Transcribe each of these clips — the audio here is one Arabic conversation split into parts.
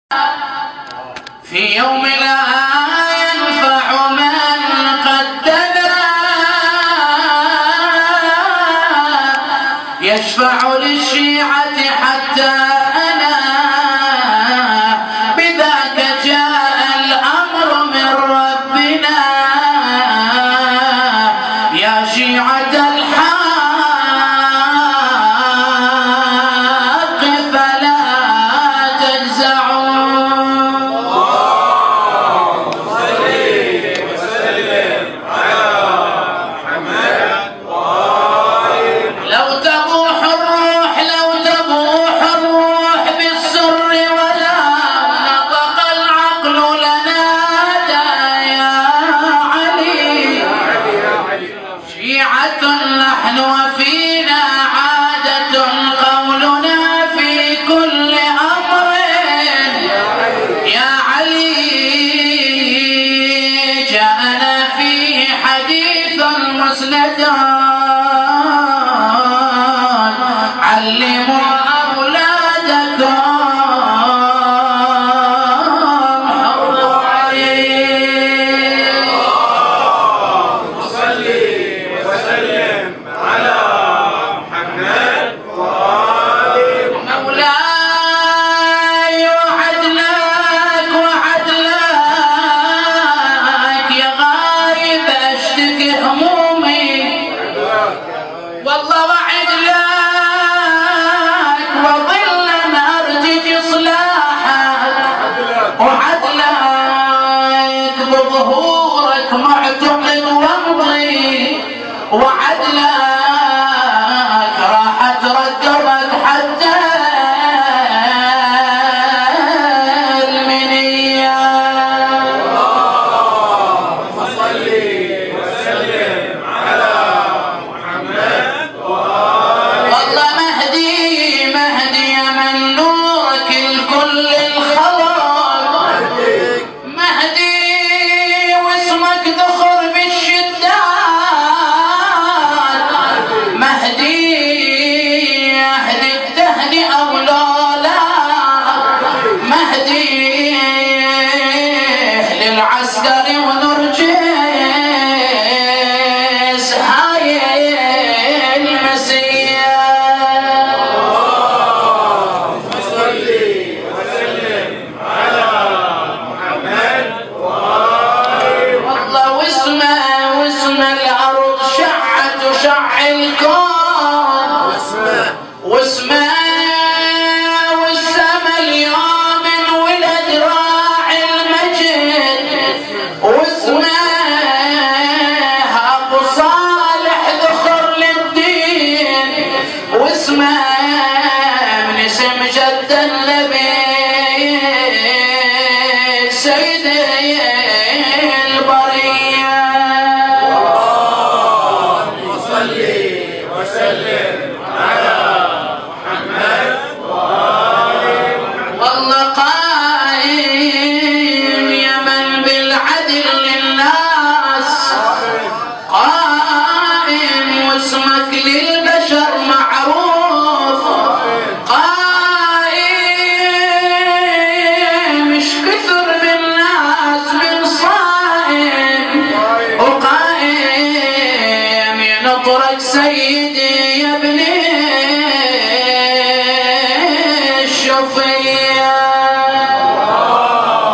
في يوم لا ينفع من قدنا يشفع للشيعة حتى أنا بذاك جاء الأمر من ربنا يا شيعة الحق فلا تجزعون. لو تبوح الروح بالسر ولا نطق العقل لنادى يا علي شيعة نحن وفينا عادة قولنا في كل أمر يا علي جاءنا فيه حديث مسند علموا أولادكم حروا عليه. صل وسلم على محمد وآله. مولاي وعد لك يا غايب اشتكي همومي والله وعد لك وظلا ارجج اصلاحك وعدلك بظهورك معتقد وامضي وعدلك راح اترقبك حتى المنية. صل وسلم على محمد وآله. والله مهدي من نورك الكل الخلق مهدي واسمك ذخر بالشدات مهدي اهدك تهدي اولالا مهدي للعسكر ونرجس هاي المسيا. صل وسلم على محمد وآله. والله واسمه الارض شعت وشع الكون واسمه والسما اليوم انولد راعي المجد واسمه ابو صالح ذخر للدين واسمه من اسم جد النبي سيد البريه. صل وسلم على محمد وآله. والله قائم يا من بالعدل للناس قائم واسمك للبشر معروف قائم ايش كثر بالناس من صائم وقائم ينطرك سيدي يا ابن الشفيع.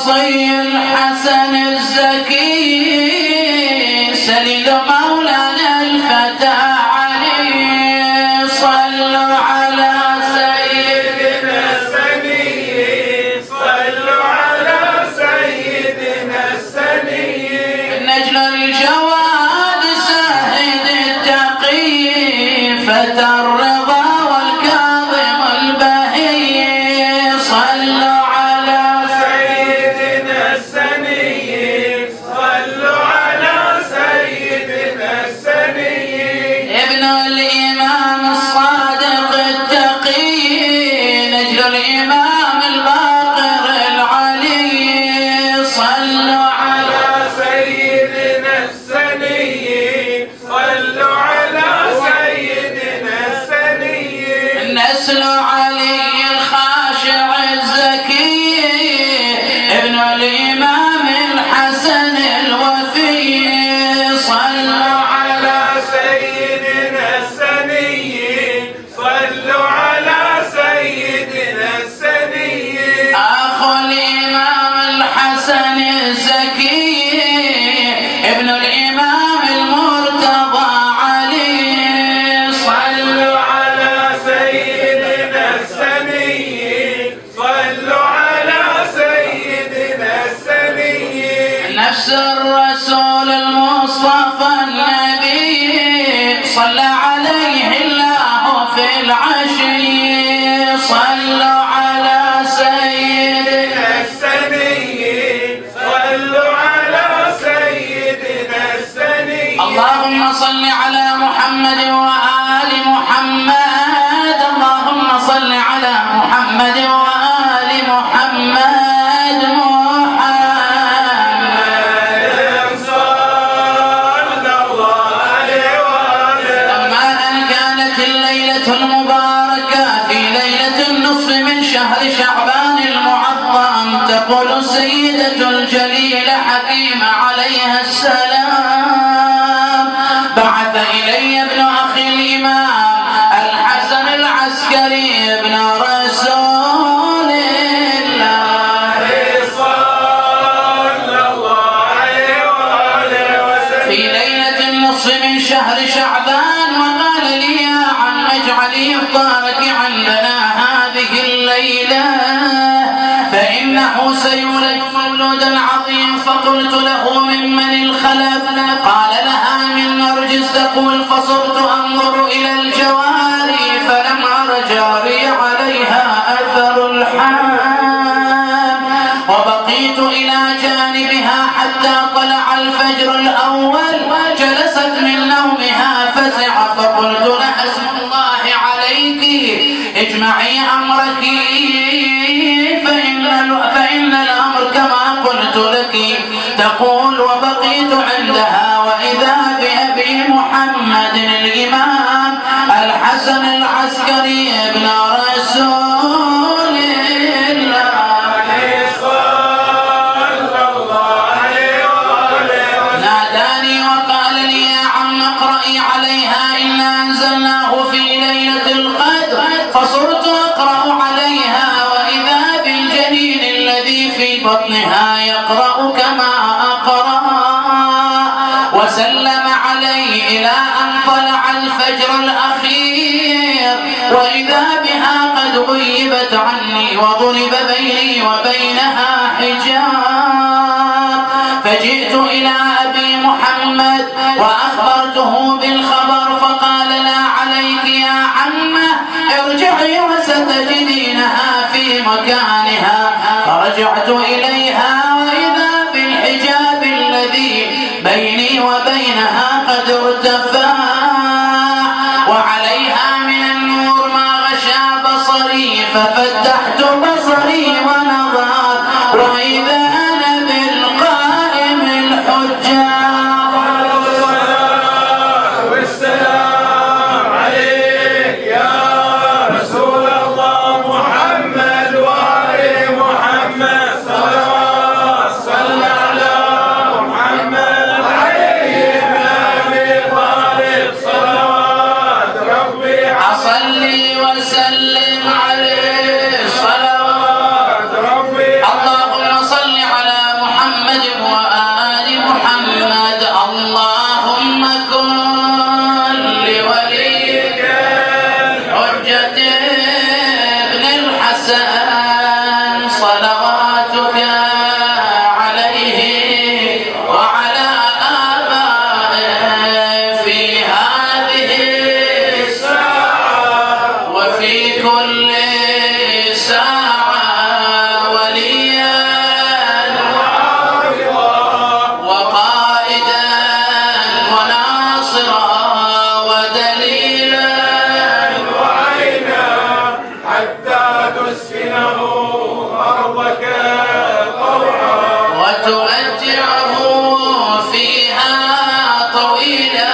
الوصي الحسن الزكي سليل مولانا الفتى علي صلوا على سيدنا السني صلوا على سيدنا السني نجل الجواد ساهد التقي فتى الرضا والكاظم البهي صلوا على سيدنا السني صلوا على سيدنا السني ابن الإمام الصادق التقي نجل الإمام الباقر العلي صلوا على سيدنا السني صلوا على سيدنا السني نسل علي الخاشع الزكي ابن الإمام الحسن الوفي صلوا على سيدنا السني صلوا على سيدنا السني أخو الإمام الحسن الزكي ابن الإمام المرتضى علي صلوا على سيدنا السني صلوا على سيدنا السني نفس الرسول المصطفى النبي صلى عليه الله في العشي صلوا على سيدنا السني صلوا على سيدنا السني اللهم صل على محمد وآل محمد اللهم صل على محمد وآل محمد شهر شعبان المعظم تقول السيدة الجليلة حكيمة عليها السلام بعث إلي ابن أخي الإمام الحسن العسكري ابن رسول الله صلى الله عليه وسلم في ليلة النصف من شهر شعبان وقال لي يا عم اجعل إفطارك عندنا هذه الليلة فإنه سيولد مولود عظيم فقلت له ممن الخلف قال لها من نرجس تقول فصرت أنظر إلى الجواري فلم أر جاري عليها أثر الحام وبقيت إلى جانبها حتى طلع الفجر الأول جلست من نومها فزع فقلت لها اسم الله عليك اجمعي أمرك فإن الأمر كما قلت لك تقول وبقيت عندها وإذا بأبي محمد الإمام الحسن العسكري ابن رسول الله ناداني وقال لي يا عم اقرأي عليها إنا أنزلناه في ليلة القدر فصرت أقرأ عليها وإذا بالجنين الذي في بطنها يقرأ كما أقرأ وسلم علي إلى أن طلع الفجر الأخير وإذا بها قد غيبت عني وضرب بيني وبينها حجاب فجئت إلى أبي محمد وأخبرته بالخبر فقال لا عليك يا عمه ارجعي وستجدينها في مكانها فرجعت إليها وإذا بالحجاب الذي بيني وبينها قد ارتفع وعليها من النور ما غشى بصري ففتحت بصري ونظرت وإذا أنا بالقائم الحجاب والسلام عليك يا رسول الله محمد وآل محمد صلوات صلى على محمد عليه بن أبي طالب صلوات ربي أصلي وسلم عليه صلوات ربي اللهم الحسن صلواتك عليه وعلى آبائه في هذه الساعة وفي كل ساعة وليا وقائدا وناصرا ودليلا وعينا حتى تسكنه أرضك طوعا وتمتعه فيها طويلا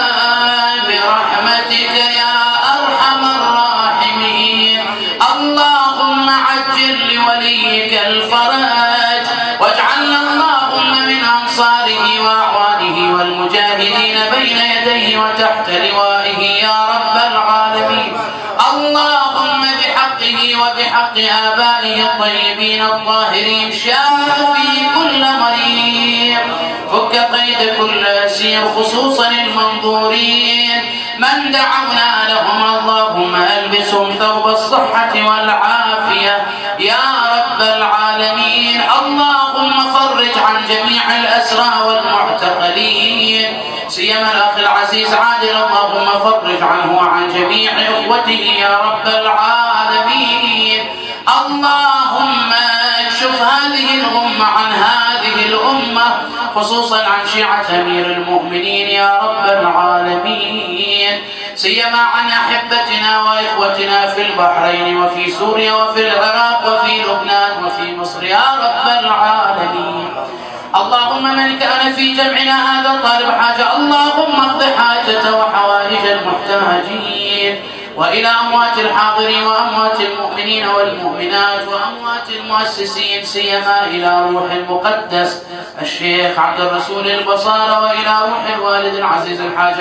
برحمتك يا أرحم الراحمين. اللهم عجل لوليك الفرج واجعلنا اللهم من أنصاره وأعوانه والمجاهدين بين يديه وتحت لوائه يا رب العالمين. اللهم بحقه وبحق آبائه الطيبين الطاهرين شافي كل مريض، فك قيد كل أسير خصوصا المنظورين من دعونا لهم، اللهم ألبسهم ثوب الصحة والعافية يا رب العالمين. اللهم فرج عن جميع الأسرى والمعتقلين سيما الأخ العزيز عادل، اللهم فرج عنه وعن جميع إخوته يا رب العالمين. اللهم اكشف هذه الغمة عن هذه الأمة خصوصا عن شيعة أمير المؤمنين يا رب العالمين، سيما عن أحبتنا وإخوتنا في البحرين وفي سوريا وفي العراق وفي لبنان وفي مصر يا رب العالمين. اللهم من كان في جمعنا هذا طالب حاجة اللهم اقض حاجته وحوائج المحتاجين، وإلى أموات الحاضرين وأموات المؤمنين والمؤمنات وأموات المؤسسين سيما إلى روح المقدس الشيخ عبد الرسول البصارة، وإلى روح الوالد العزيز الحاج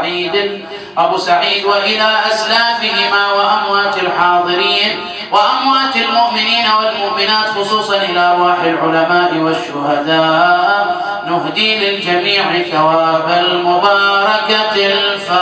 أبو سعيد وإلى أسلافهما وأموات الحاضرين وأموات المؤمنين والمؤمنات خصوصا إلى أرواح العلماء والشهداء. نهدي للجميع ثواب المباركة الفاتحة.